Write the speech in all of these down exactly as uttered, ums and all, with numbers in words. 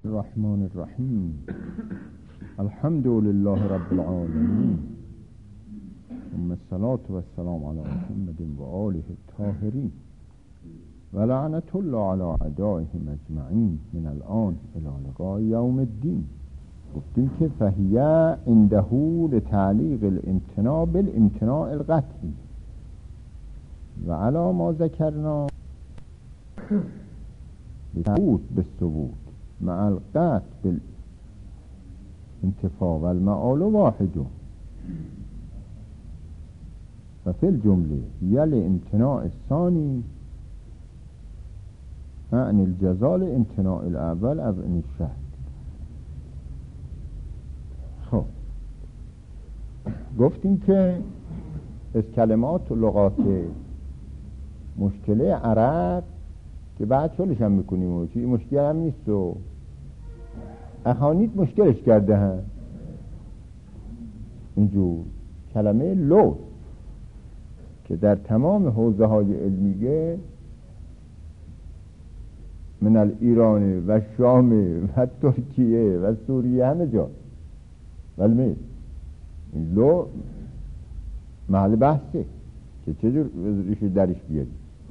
الرحمن الرحیم الحمد لله رب العالمین ثم الصلاة والسلام علی محمد و آله الطاهرین و لعنت الله علی اعدائهم اجمعین من الان الی لقاء یوم الدین. گفتیم که فهیه عنده لتعلیق الامتناع بالامتناع القطعی و علی ما ذکرنا لثبوت بالثبوت مع القطع بالانتفاع والمعال واحد و فی الجمله یل امتناع الثانی عن الجزال امتناع الاول او عن الشهد. خب گفتیم که از کلمات و لغات مشکله عرب که بعد چلش هم میکنیم و چی مشکل هم نیست و اخانیت مشکلش کرده هم اینجور کلمه لو که در تمام حوزه های علمیه من ایران و شام و ترکیه و سوریه همه جا ولی این لو محل بحثه که چجور ریشه درش بیاری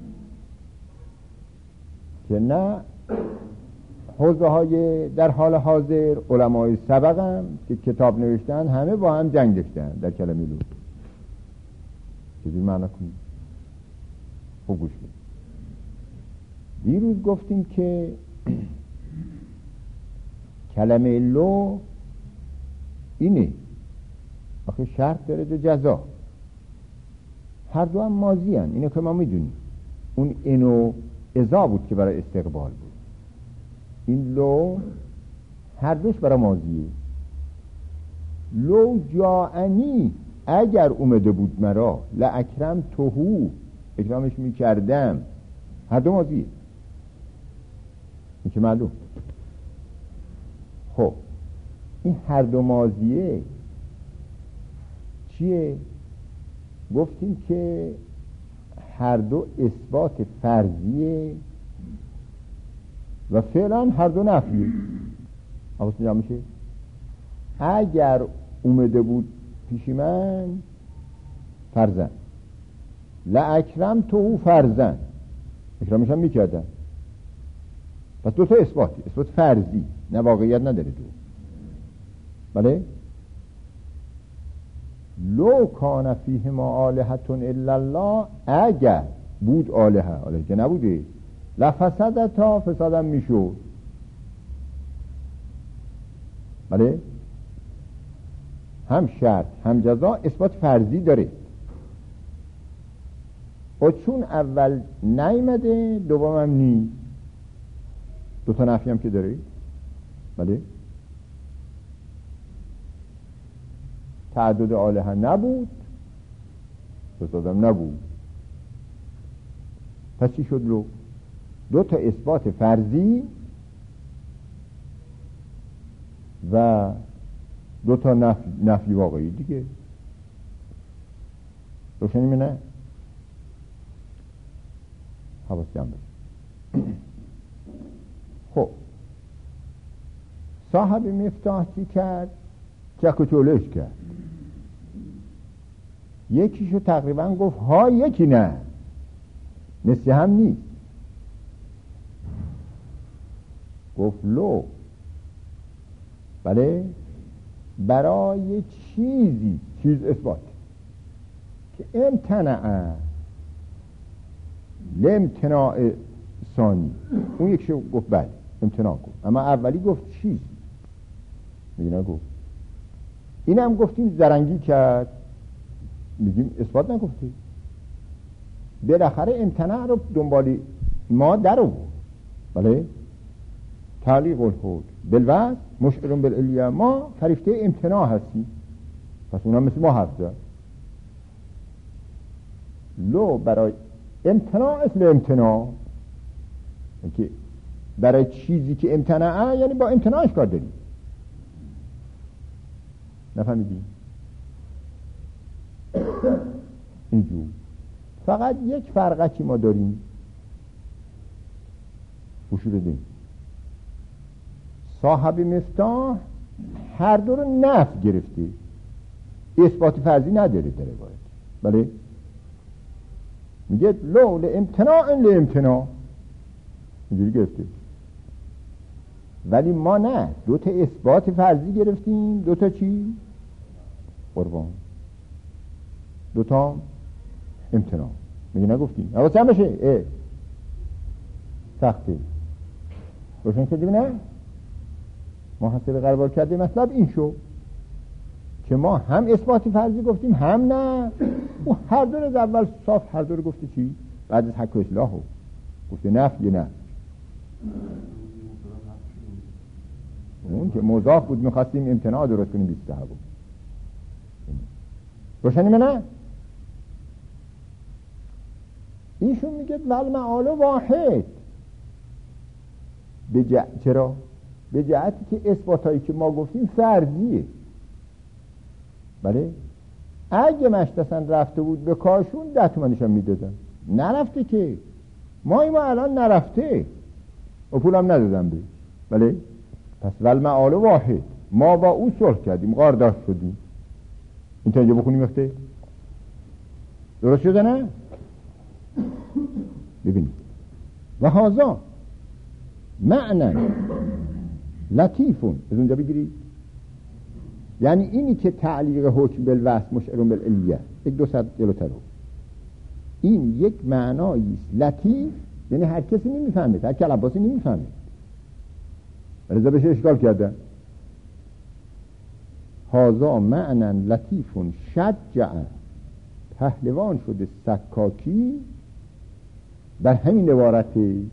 که نه حوزه های در حال حاضر علمای سبق هم که کتاب نوشتن همه با هم جنگ داشتن در کلمه لو. چیزی معنی کنید خوب گوش کنید. دیروز گفتیم که کلمه لو اینه آخه شرط داره دو جزا، هر دو هم ماضی هن. اینه که ما میدونیم اون اینو ازا بود که برای استقبال بود، این لو هر دوش برای ماضیه. لو جاءنی اگر اومده بود مرا لاکرم توهو اکرامش میکردم، هر دو ماضیه. این که معلوم. خب این هر دو ماضیه چیه؟ گفتیم که هر دو اثبات فرضیه و فعلا هر دو نفیه. حواست جمع میشه؟ اگر اومده بود پیش من فرزن لاکرم تو فرزن اکرامش هم میکردن، پس دو تا اثباتی، اثبات فرضی نه واقعیت نداره دو. بله لو کان فیه ما آلهتون الا الله اگر بود آلهه، آلهه که نبوده لفسدتا فسادم میشود. بله هم شرط هم جزا اثبات فرضی داره و چون اول نیمده دوم هم نی، دو تا نفی هم که داره. بله تعدد آلهه نبود فسادم نبود، پس چی شد؟ لو دو تا اثبات فرضی و دو تا نفی, نفی واقعی دیگه. روشنی می نه؟ حواس جمع بشه. خب صاحب مفتاح چی کرد؟ چک و چولش کرد. یکیشو تقریبا گفت ها یکی نه، مثل هم نیست. گفت لو بله برای چیزی چیز اثبات که امتناع لامتناع ثانی، اون یکیشو گفت بله امتناع گفت، اما اولی گفت چیز میگه نگفت. این هم گفتیم زرنگی کرد، میگیم اثبات نگفتی. بالاخره امتناع رو دنبالی ما در آورد. بله تعلیق الحود بالوصف مشعر بالعلیه، ما فریفته امتناع هستی، پس اونها مثل ما حرف زد. لو برای امتناع اصل امتناع که برای چیزی که امتناعه یعنی با امتناعش کار داریم. نفهمیدی؟ اینجور فقط یک فرقی ما داریم، گوش بدین. صاحب مفتاح هر دو رو نفی گرفته، اثبات فرضی نداره در روایت. بله میگه لو لامتناع لامتناع اینجوری گرفته، ولی ما نه، دو تا اثبات فرضی گرفتیم، دو تا چی؟ قربان، دو تا امتناع. میگه نگفتیم حواس هم بشه. اه سخته روشن شدیم نه؟ ما حسب قرار کردیم مطلب این شو که ما هم اثبات فرضی گفتیم هم نه، و هر دو از اول صاف هر دو رو گفته چی؟ بعد از حق و اصلاحو گفته نفی نه. اون که مضاف بود میخواستیم امتناع درست کنیم بیست تا بود. روشنیم نه؟ ایشون میگه والمعال واحد. بج... چرا؟ به جهتی که اثباتایی که ما گفتیم فرضیه. بله؟ اگه مشتسن رفته بود به کارشون ده تومنشان میدادن، نرفته که ما ایما الان نرفته و پولم ندادم بهش. بله؟ پس والمعال واحد، ما با او صلح کردیم، قارداش شدیم. این تا اینجا بخونیم اخته درست شده نه؟ ببینید و هازا معنی لطیفون از اونجا بگیرید، یعنی اینی که تعلیق حکم بالوصف مشعرون بالعلیه یک دو صد جلوتر رو، این یک معنایی لطیف، یعنی هر کسی نمیفهمه، هر کلباسی نمیفهمه، رضا بشه اشکال کردن. هازا معنی لطیفون شجع، پهلوان شده سکاکی بر همین عبارتی.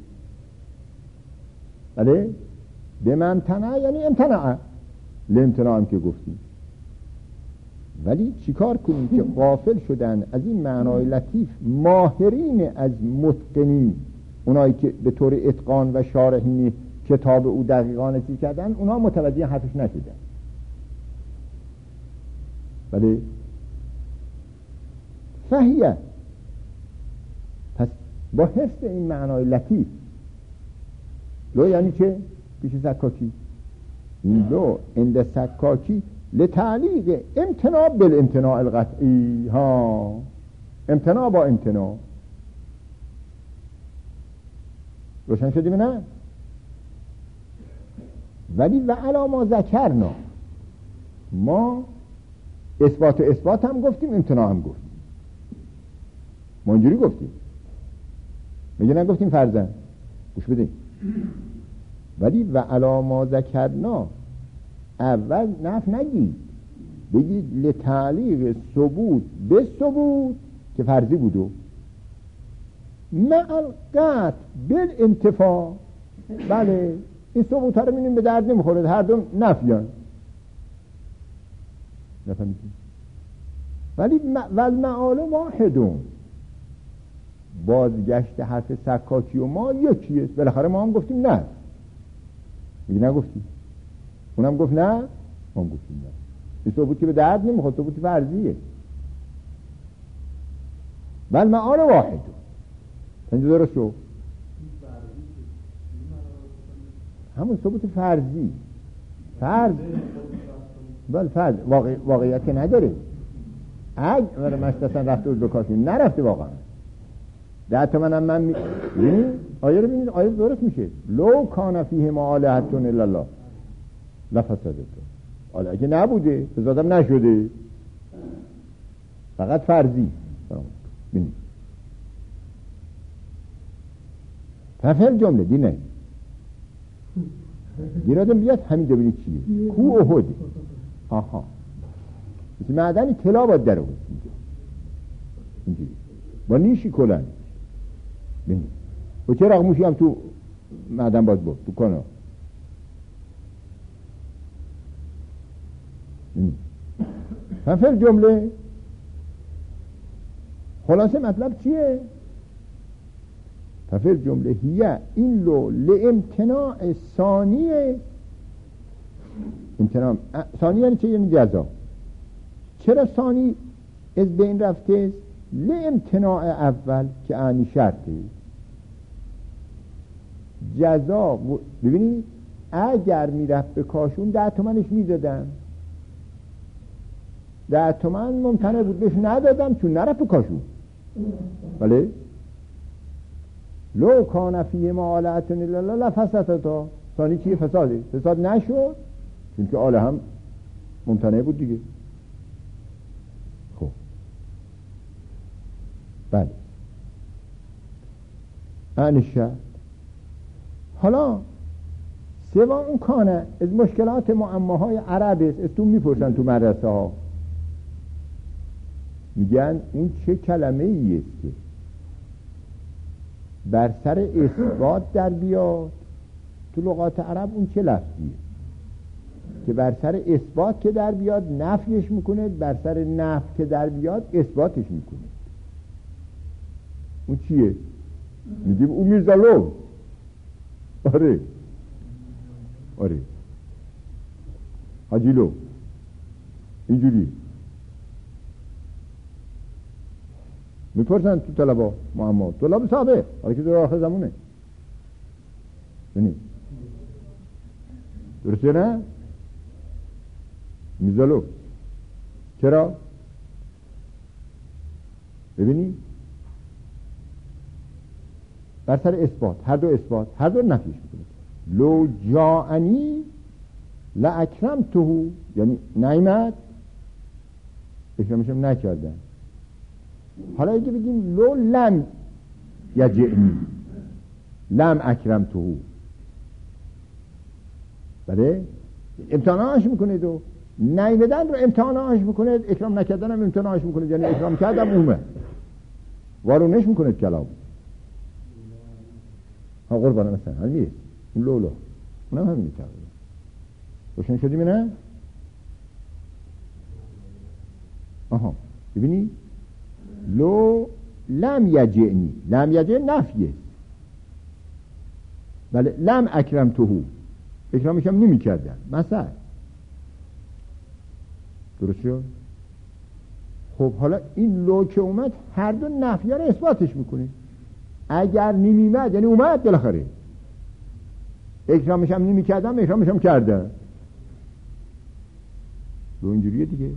بله؟ به ممتنع یعنی امتنع، لامتناع هم که گفتیم. ولی چیکار کنیم که غافل شدن از این معنای لطیف ماهرین از متقنین، اونایی که به طور اتقان و شارحین کتاب او دقیقانه چیز کردن، اونا متوجه حرفش نشدن. بله؟ فهیه، پس با حفظ این معنای لطیف، لو یعنی چه؟ پیش سکاکی، این لو اند سکاکی لتعلیق امتناع بالامتناع القطعی. ها، امتناع با امتناع. روشن شدیم نه؟ ولی و علا ما ذکرنا، ما اثبات و اثبات هم گفتیم، امتناع هم گفتیم. ما اینجوری گفتیم، میگه نگفتیم فرضاً، گوش بدیم. ولی و علا ما ذکرنا اول نف نگید، بگید لتعلیق ثبوت به ثبوت که فرضی بودو مع القطع بالانتفاع. بله، این ثبوت ها رو می‌بینیم به درد نمیخوره، هر دو نفیان. نفهمیدید؟ ولی والمعال واحدون، بازگشت حرف سکاکی و ما یکیه. بالاخره ما هم گفتیم نه، میگه نگفتیم، اونم گفت نه، ما هم گفتیم نه. این ثبوت که به درد نمیخواد، ثبوت فرضیه. والمعال واحدون، اینجا درست شو، همون ثبوت فرضی. فرض بل فرض واقع... واقعیت که نداره. اگر مشتسن رفته بود بکاشون، نرفته واقعا. ده تومن هم من می... ببینید آیه رو ببینید، آیه درست میشه. لو کان فیه ما آلهتون الا الله لفسدت. حالا اگه نبوده فسادم نشده، فقط فرضی. ببینید ففعل جمله دینه گیرادم بیاد همینجا ببینید چیه. کو احد، آها، مثل معدنی طلا باید در اون اینجوری با نیشی کلن. ببینید و چه رقموشی هم تو معدن باز بود تو کنه. ففعل جمله خلاصه مطلب چیه؟ ففعل جمله هیه این لو لامتناع ثانیه. امتناع ثانی یعنی چه؟ یعنی جزا. چرا ثانی از بین رفته؟ لامتناع اول که اعنی شرطه. جزا ببینید اگر میرفت به کاشون ده تومنش میدادم، ده تومن ممتنع بود بهش ندادم چون نرفت به کاشون. بله لو کان فیه آلهة الا الله لفسدتا. ثانی چیه؟ فساده. فساد نشد چون که آله هم ممتنع بود دیگه. خب بله انشه. حالا سوا اون کانه از مشکلات معماهای عرب است. از تو میپرسن تو مدرسه ها میگن اون چه کلمه ای است که بر سر اثبات در بیاد. تو لغات عرب اون چه لفظیه که بر سر اثبات که در بیاد نفیش میکنه، بر سر نفی که در بیاد اثباتش میکنه. اون چیه؟ میگیم اون میزالو. آره آره حاجیلو اینجوری میپرسن تو طلبا معما، طلاب سابق حالا که در آخر زمونه. ببینید درسته نه؟ میزالو چرا؟ ببینید بر سر اثبات، هر دو اثبات، هر دو نفیش میکنه. لو جاءنی لاکرمته، یعنی نیامد اکرامشم نکردن. حالا اگه بگیم لو لم یجئنی لم اکرمته، بله امتحاناش میکنه. دو نیامدن رو امتحاناش میکنه، اکرام نکردن هم امتحاناش میکنه. یعنی اکرام کردم اومه وارونش میکنه کلام. ها قربانه مثلا همین اون لولو اونم همین میتونه روشن شدیم نه؟ آها ببینی لو لم یجئنی، لم یجئ نفیه. بله لم اکرمته، اکرامش هم نمی کردن مثلا. درست شد؟ خب حالا این لو که اومد هر دو نفیه رو اثباتش میکنه. اگر نمیمد یعنی اومد بالاخره، اکرامش هم نمی کردم اکرامش هم کردم. دو اینجوریه دیگه.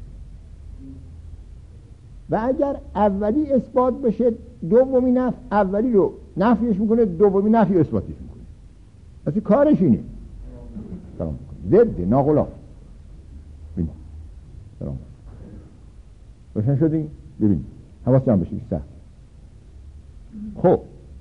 و اگر اولی اثبات بشه دومی نفی اولی رو نفیش میکنه، دومی نفی اثباتش میکنه. اصلا کارش اینه. سلام ضد ناغلاف. ببین سلام روشن شدیم. ببین حواس جمع بشید سخت. خب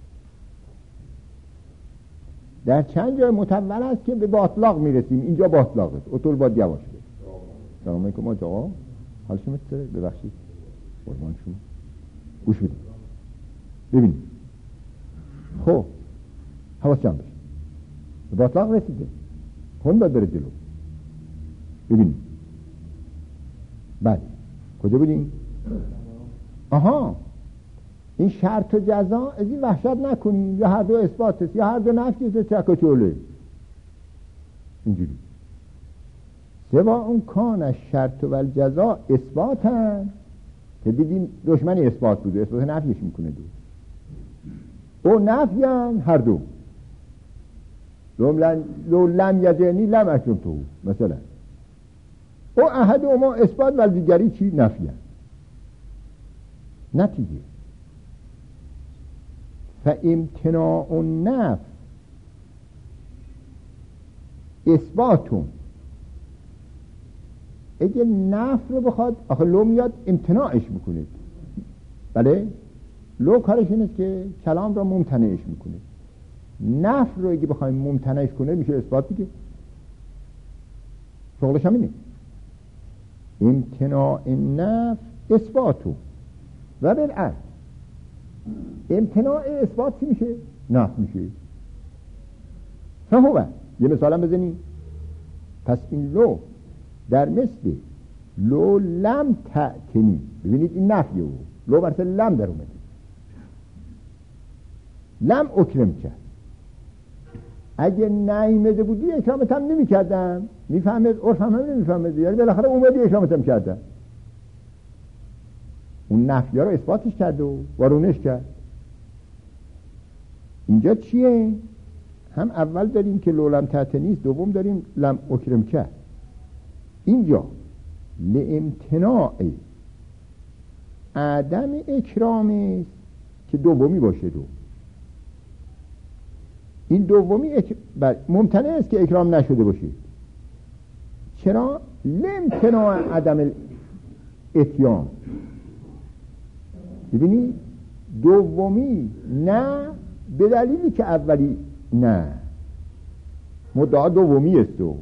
در چند جای متول است که به باطلاق میرسیم. اینجا باطلاق است. اطول باید یواش بید. سلام علیکم آقا، حال شما چطوره؟ ببخشید قربان شما گوش بدید. ببینید خب حواس جمع بشید. به باطلاق رسیده، خون باید بره جلو. ببینید بله کجا بودیم؟ آها این شرط و جزا از این وحشت نکنیم، یا هر دو اثبات است یا هر دو نفی است. چک و چوله اینجوری. سوا اون کان شرط و الجزا اثبات هم که دیدیم دشمنی اثبات بوده، اثبات نفیش میکنه دو. او نفی هم هر دو. لو لم یجئنی لم اکرمته مثلا. او احد و ما اثبات و دیگری چی؟ نفی هم. نتیجه فامتناع النفی اثباتون. اگه نفی رو بخواد، آخه لو میاد امتناعش میکنه. بله لو کارش اینه که کلام را ممتنعش میکنه. نفی رو اگه بخوایم ممتنعش کنه میشه اثبات دیگه. شغلش هم اینه. امتناع النفی اثباتون و بالعکس امتناع اثبات چی میشه؟ نفی میشه. فهو یه مثالم بزنیم. پس این لو در مثل لو لم تأتنی، ببینید این نفی او لو برسه لم در اومده. لم اکرم کرد، اگه نیامده بودی اکرامتم نمی کردم. میفهمید؟ عرفم هم نمیفهمید، یعنی بالاخره اومدی اکرامتم کردم. اون نفی ها رو اثباتش کرد و وارونش کرد. اینجا چیه؟ هم اول داریم که لولم تحت نیست، دوم داریم لم اکرم که. اینجا لامتناع عدم اکرامی که دومی باشه. دو این دومی اک... بر... ممتنع است که اکرام نشده باشه. چرا؟ لامتناع عدم اتیان. ببینید دومی نه به دلیلی که اولی نه، مدعا دومی است. دو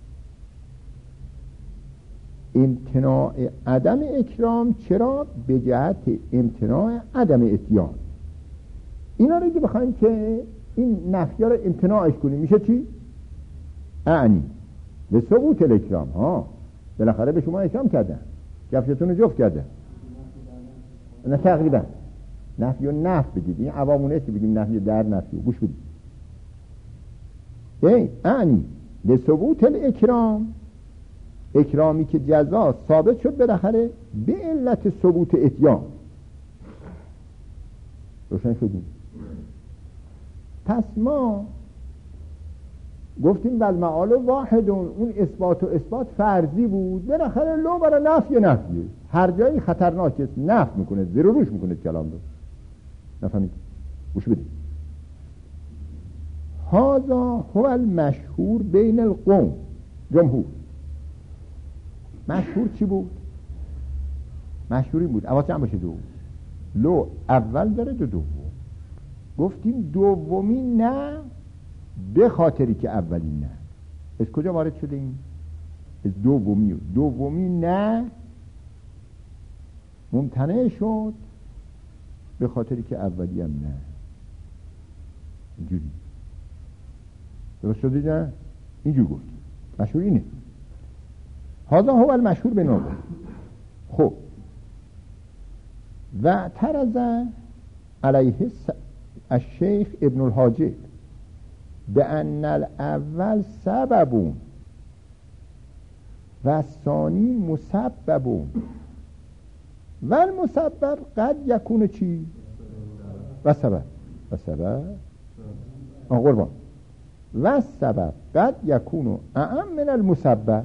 امتناع عدم اکرام. چرا؟ به جهت امتناع عدم اتیان. اینا رو که بخوایم که این نفی رو امتناعش کنیم میشه چی؟ اعنی به ثبوت الاکرام. ها بالاخره به شما اکرام کردن، کفشتون رو جفت کردن. نه تقریبا نفی و نفی بگید، این عوامونه است که بگیم نفی در نفی و گوش بدید. ای اعنی به ثبوت الاکرام، اکرامی که جزا ثابت شد بالاخره به علت ثبوت اتیان. روشن شدیم؟ پس ما گفتیم بل معال واحدون، اون اثبات و اثبات فرضی بود، بالاخره لو برای نفی نفیه. هر جایی خطرناک است نفی میکنه، زیر و روش میکنه کلام رو. نفهمید؟ گوش بدید. هذا هو المشهور بین القوم، جمهور. مشهور چی بود؟ مشهوری بود اواتی هم باشه دو. لو اول داره دو دوم. گفتیم دومی نه به خاطری که اولی نه. از کجا وارد شده این؟ از دومی. دومی نه ممتنع شد به خاطری که اولی هم نه. اینجوری درست شده نه؟ اینجور گفت مشهور اینه. هذا هو المشهور به نوبه. خب و ترز علیه الشیخ ابن الحاجب بأن الاول سبب و الثانی مسبب و المسبب قد یکون چی؟ و سبب و سبب آن قربان و سبب قد یکون اعم من المسبب.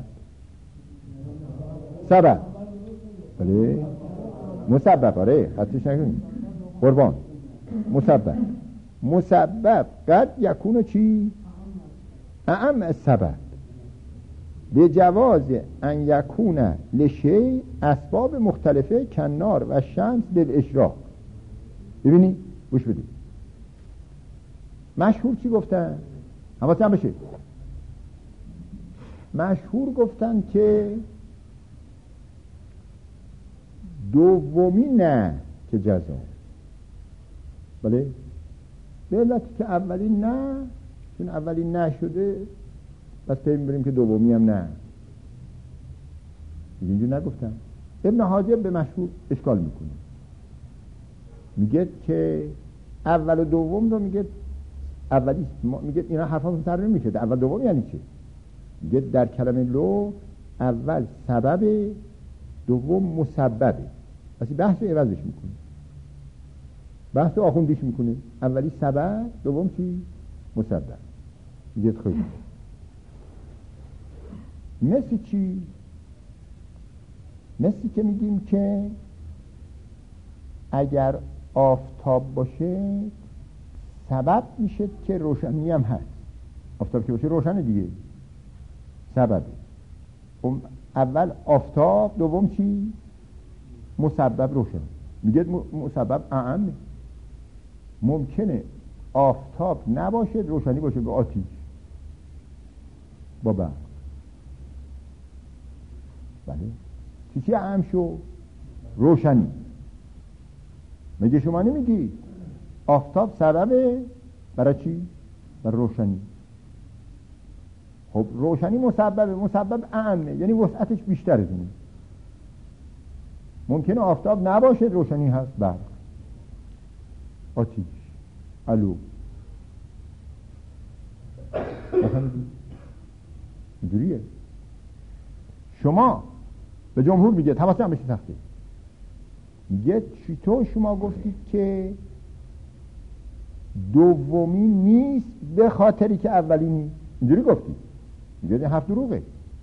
سبب بله مسبب، آره خطش نکنید قربان. مسبب مسبب قد یکون چی؟ اعم سبب به جواز ان یکون لشی اسباب مختلفه کنار و شمس للاشراق. ببینید گوش بدید. مشهور چی گفتن؟ حواستون بشه. مشهور گفتن که دومی نه که جزا. بله به علتی که اولی نه، چون اولی نه شده پس پی میبریم که دومی هم نه. اینجور نگفتم. ابن حاجب به مشهور اشکال میکنه، میگه که اول و دوم رو میگه اولی، میگه اینا حرفا ترجمه میشه اول دوم یعنی چه؟ میگه در کلمه لو اول سبب، دوم مسببه. پس بحث عوضش میکنه، بحث آخوندیش میکنه. اولی سبب، دوم چی؟ مسبب. میگه خیلی مثل چی؟ مثل که میگیم که اگر آفتاب باشه سبب میشه که روشنی هم هست. آفتاب که باشه روشنه دیگه، سببه. اول آفتاب، دوم چی؟ مسبب روشن. میگه مسبب اعمه. ممکنه آفتاب نباشه روشنی باشه به آتیش با برق. بله چی چی اعم شو؟ روشنی. میگه شما نمیگی آفتاب سببه برای چی؟ برای روشنی. خب روشنی مسببه، مسبب اعمه یعنی وسعتش بیشتر از اینه. ممکنه آفتاب نباشه روشنی هست، برق، آتیش، علو. اینجوریه. شما به جمهور میگه توسط هم بشه تخته، میگه چطور شما گفتید که دومی نیست به خاطری که اولی نیست. اینجوری گفتی، اینجوری حرف دروغه.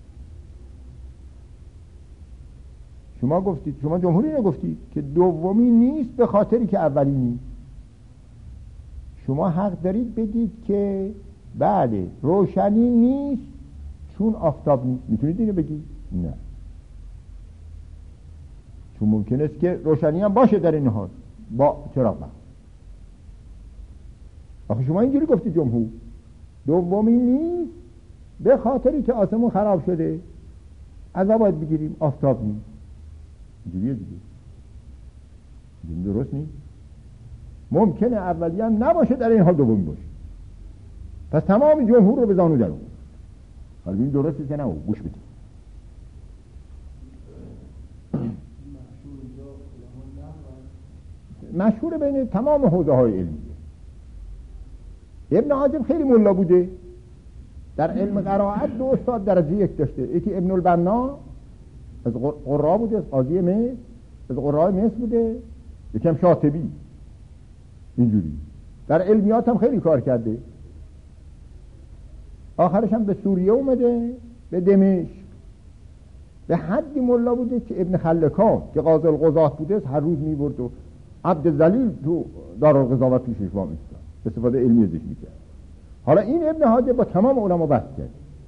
شما گفتید، شما جمهوری اینو گفتید که دومی نیست به خاطری که اولی نیست. شما حق دارید بگید که بله روشنی نیست چون آفتاب نیست. میتونید اینو بگید؟ نه، چون ممکن است که روشنی هم باشه در این حال با چراغ. آخه شما اینجوری گفتید جمهور، دومی نیست به خاطری که آسمون خراب شده از باید بگیریم آفتاب نیست. اینجوریه دیگه، این درست نیست. ممکنه اولی هم نباشه در این حال دومی باشه. پس تمام جمهور رو به زانو در آورد. حالا این درسته که نه؟ گوش بدید. مشهور بین تمام حوزه های علمیه. ابن حاجب خیلی ملا بوده، در علم قرائت دو استاد درجه یک داشته. یکی ابن البنا از قراء بوده، از قاضی مصر، از قراء مصر بوده. یکی هم شاطبی. اینجوری در علمیات هم خیلی کار کرده. آخرش هم به سوریه اومده، به دمشق. به حدی ملا بوده که ابن خلکان که قاضی القضات بوده هر روز میبرد و عبد ذلیل تو دارالقضاوت پیشش وام ایستاد، استفاده علمی ازش میکرد. حالا این ابن حاجب با تمام علما بحث کرد.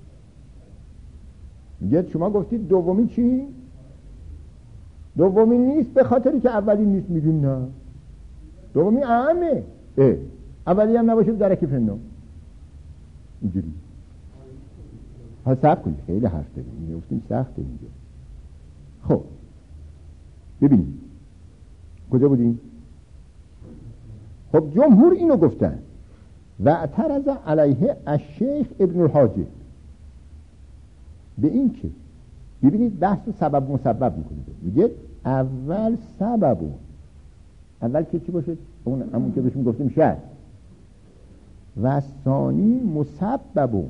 میگه شما گفتید دومی چی؟ دومی نیست به خاطری که اولی نیست. میگیم نه، دومی اهمه. اه اولی هم نباشه درکی فنو. اینجوری ها صبر کنید، خیلی حرف داریم. میگه گفتیم سخته اینجا. خب ببینید کجا بودیم؟ خب جمهور اینو گفتن و اعترض علیه الشیخ ابن الحاجب به این که ببینید بحث سبب مسبب میکنید. میگه اول سببو، اول که چی باشه؟ اون همون که بهش میگفتیم شرط. و ثانی مسببو،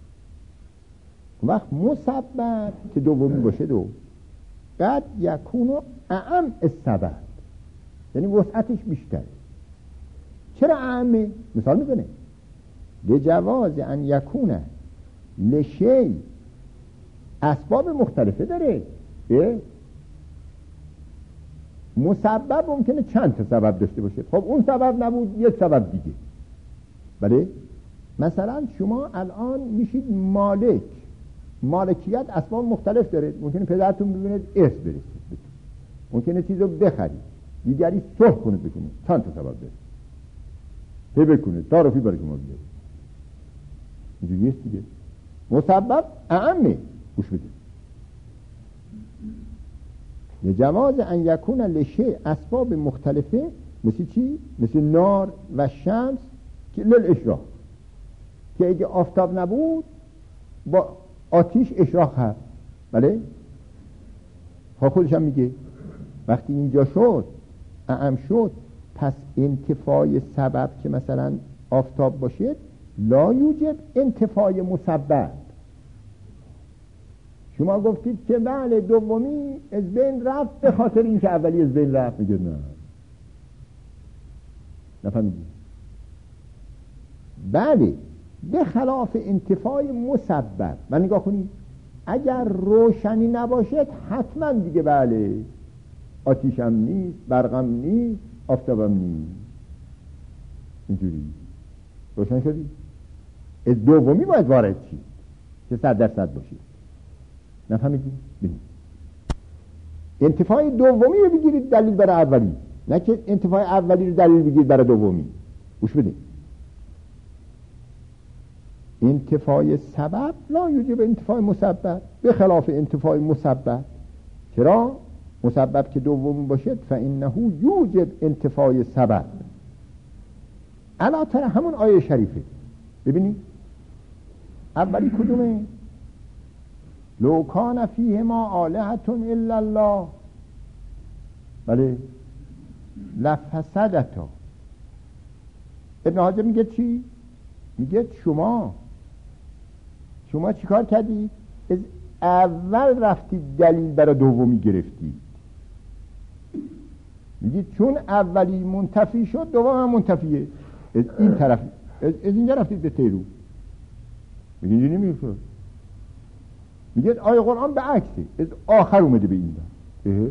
وقت مسبب که دومی باشه دو قد یکونو اعم السبب، یعنی وسعتش بیشتره. چرا اعمه؟ مثال میزنه لجواز ان یکونه لشی اسباب مختلفه داره. مسبب ممکنه چند تا سبب داشته باشه. خب اون سبب نبود یک سبب دیگه. بله مثلا شما الان میشید مالک، مالکیت اسباب مختلف داره. ممکنه پدرتون ببینید ارث برسید، ممکنه چیزو بخرید، دیگری صلح کنه بکنه، چند تا سبب داره. هی بکنه تعارفی برای شما بیاره. اینجوریه دیگه. مسبب اعمه. گوش بدید. لجواز ان یکون لشیء اسباب مختلفه، مثل چی؟ مثل نار و شمس که للاشراق، که اگه آفتاب نبود با آتیش اشراق هست. بله ها خودش هم میگه وقتی اینجا شد اعم شد، پس انتفاع سبب که مثلا آفتاب باشه لا یوجب انتفاع مسبب. شما گفتید که بله دومی از بین رفت به خاطر این که اولی از بین رفت. میگه نه، نفهمیدید؟ بله به خلاف انتفاع مسبب. من نگاه کنید اگر روشنی نباشد حتما دیگه بله آتیشم نیست، برقم نیست، آفتابم نیست. اینجوری روشن شدی؟ از دومی باید وارد چی که صد درصد باشید. نفهمیدید؟ ببینید انتفاع دومی رو بگیرید دلیل برای اولی، نه که انتفاع اولی رو دلیل بگیرید برای دومی. گوش بدید. انتفاع سبب لا یوجب انتفاع مسبب، به خلاف انتفاع مسبب. چرا؟ مسبب که دومی باشد فانه یوجب انتفاع سبب. علاتر همون آیه شریفه. ببینید اولی کدومه؟ لو کان فیهما آلهة الا الله بله لفسدتا. ابن حاجب میگه چی؟ میگه شما شما چیکار کردی؟ از اول رفتی دلیل برای دومی گرفتی. میگی چون اولی منتفی شد دوم هم منتفیه. از این طرف از, از اینجا رفتید به تیرو، میگه اینجا نمیشه. میگه آیه قرآن به عکسی، از آخر اومده به این دار.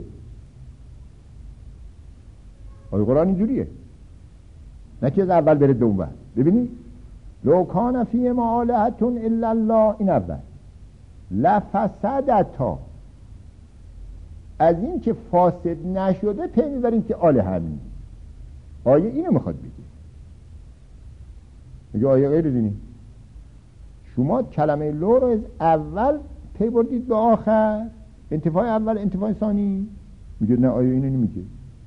آیه قرآن اینجوریه، نه که از اول بره دوم بر. ببینید لو کان فی ما آلهة الا الله، این اول لفسدتا، از این که فاسد نشده پی میبریم که آله همین. آیه اینو میخواد بگه. میگه آیه غیر دینی، شما کلمه لو رو از اول پی بردید به آخر، انتفاع اول انتفاع ثانی. میگه نه آیه اینو نمیگه.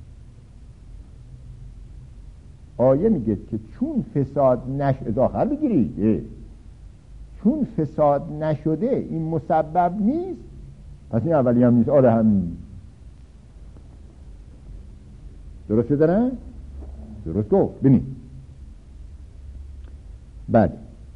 آیه میگه که چون فساد نشده، آخر بگیرید، چون فساد نشده این مسبب نیست، پس این اولی هم نیست، آله هم نیست. درست شده نه؟ درست گفت. ببینید بعد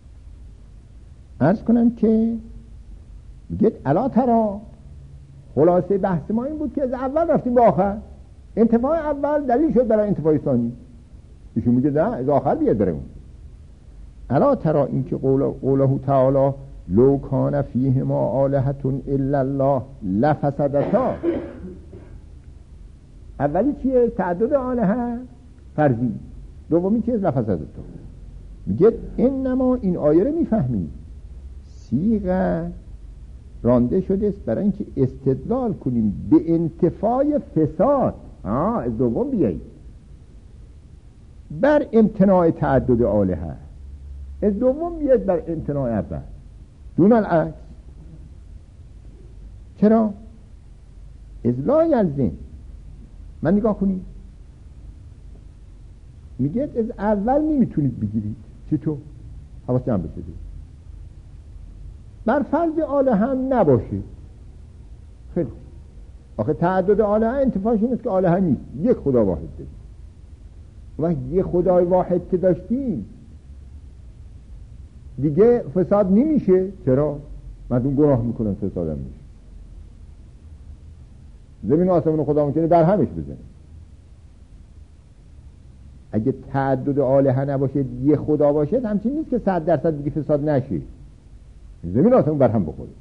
عرض کنم که میگه الا ترا، خلاصه بحث ما این بود که از اول رفتیم به آخر، انتفاع اول دلیل شد برای انتفاع ثانی. ایشون میگه نه از آخر بیاد بره اون. الا ترا، این که قوله, قوله تعالی لو کان فیهما آلهة الا الله لفسدتا، اولی چیه؟ تعدد آلهه فرضی، دومی چیه؟ لفسدتا. میگه انما، این آیه رو میفهمید، صیغه رانده شده است برای اینکه استدلال کنیم به انتفاع فساد. آه از دوم بیایید بر امتناع تعدد آلهه، از دوم بیاید بر امتناع اول، دون العکس. چرا؟ از لا یلزم. من نگاه کنید، میگه از اول نمیتونید بگیرید. چطور؟ حواس جمع بشه. بر فرض آله هم نباشه. خیلی آخه تعدد آله هم انتفاعش این است که آله هم نیست، یک خدا واحد داریم. و یک خدای واحد که داشتیم دیگه فساد نمیشه. چرا؟ مردم گناه میکنن، فساد هم میشه. زمین و آسمان خدا ممکنه در همش بزنه. اگه تعدد آلهه نباشه، یه خدا باشه، همچین نیست که صد درصد دیگه فساد نشه، زمین و آسمان بر هم بخوره.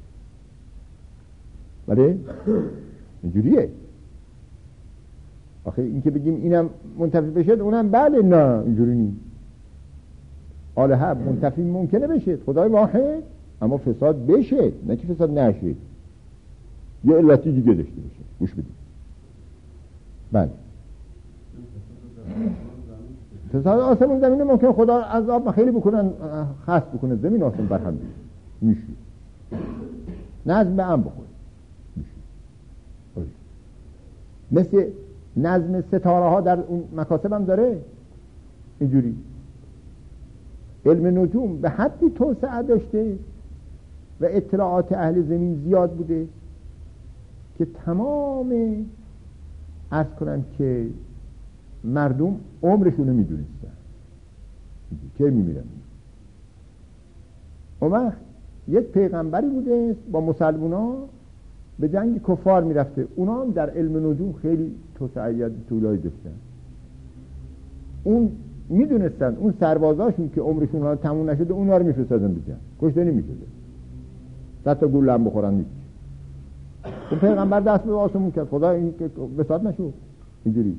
ولی اینجوریه. آخه این که بگیم اینم منتفی بشه اونم بله، نه اینجوری نیست. آلهه منتفی ممکنه بشه، خدای واحد، اما فساد بشه، نه که فساد نشه، یه علتی دیگه داشته باشه. گوش بدید. بله فساد آسمون زمینه ممکن خدا عذاب خیلی بکنن، خاص بکنه، زمین آسمون بر هم میشه، نظم به هم بخوره میشه. مثل نظم ستاره ها در اون مکاسب هم داره اینجوری. علم نجوم به حدی توسعه داشته و اطلاعات اهل زمین زیاد بوده که تمام عرض کنم که مردم عمرشونو میدونستن که میمیرن. اون وقت یک پیغمبری بوده با مسلمونا به جنگ کفار میرفته، اونا هم در علم نجوم خیلی توسعه طولایی داشتن. اون میدونستن اون سربازاشون که عمرشون ها تموم نشده اونا رو میفرستادن به جنگ، کشته نمیشده، صد تا گوله هم بخورن نیست. اون پیغمبر دست به آسمون کرد، خدا این که وساد نشو اینجوری،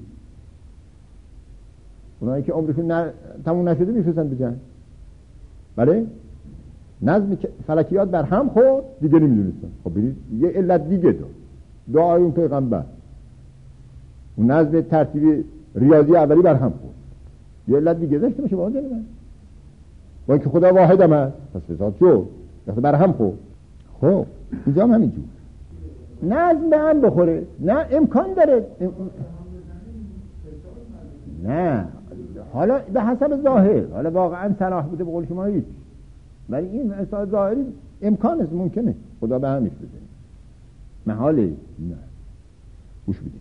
اونایی که عمرشون ن... تموم نشده میفرستن به جنگ. بله نظم فلکیات بر هم خورد دیگه نمیدونستن. خب برید یه علت دیگه دار دعای اون پیغمبر، اون نظم ترتیبی ریاضی اولی بر هم خورد، یه علت دیگه داشته باشه باید من با اینکه خدا واحد هم هست، پس فساد شد وقتی بر هم خورد. خب اینجا هم همینجور نظم به هم بخوره، نه امکان داره ام... نه حالا به حسب ظاهر، حالا واقعا صلاح بوده به قول شما هیچ، ولی این اصلا ظاهری امکان است، ممکنه خدا به همیش بزنه، محاله. نه گوش بدید،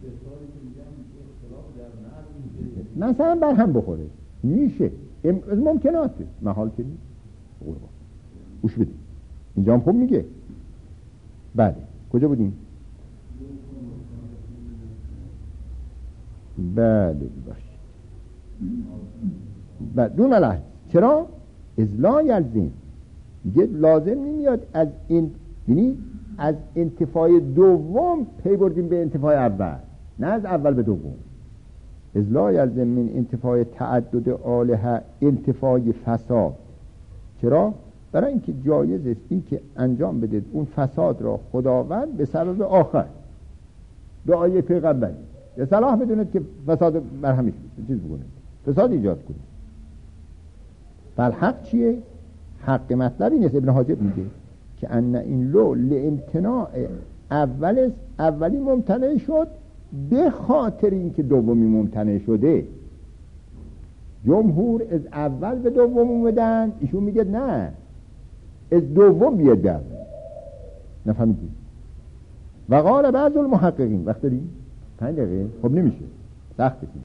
مثلا بر هم بخوره میشه، ام... ممکناته، محال که نیست. گوش بدید اینجا هم خوب میگه. بله کجا بودیم؟ بله باشید و دون ملح. چرا؟ ازلا یلزم، میگه لازم نمیاد از این، یعنی از انتفاع دوم پی بردیم به انتفاع اول، نه از اول به دوم. ازلا یلزم من انتفاع تعدد آلهه انتفاع فساد. چرا؟ برای اینکه جایز است این که انجام بدید اون فساد را خداوند به سبب آخر به آیه پیغمبری یا صلاح بدونید که فساد مرهمیش چیز بکنید، فساد ایجاد کنید. فالحق چیه؟ حق مطلبی نیست. ابن حاجب میگه که ان این لو لامتناع اول است، اولی ممتنع شد به خاطر اینکه دومی ممتنع شده. جمهور از اول به دوم اومدن، ایشون میگه نه از دوم بیاد به اول. نفهمیدی؟ و قال بعض المحققین وقت داریم پنج دقیقه خب نمیشه، سخته.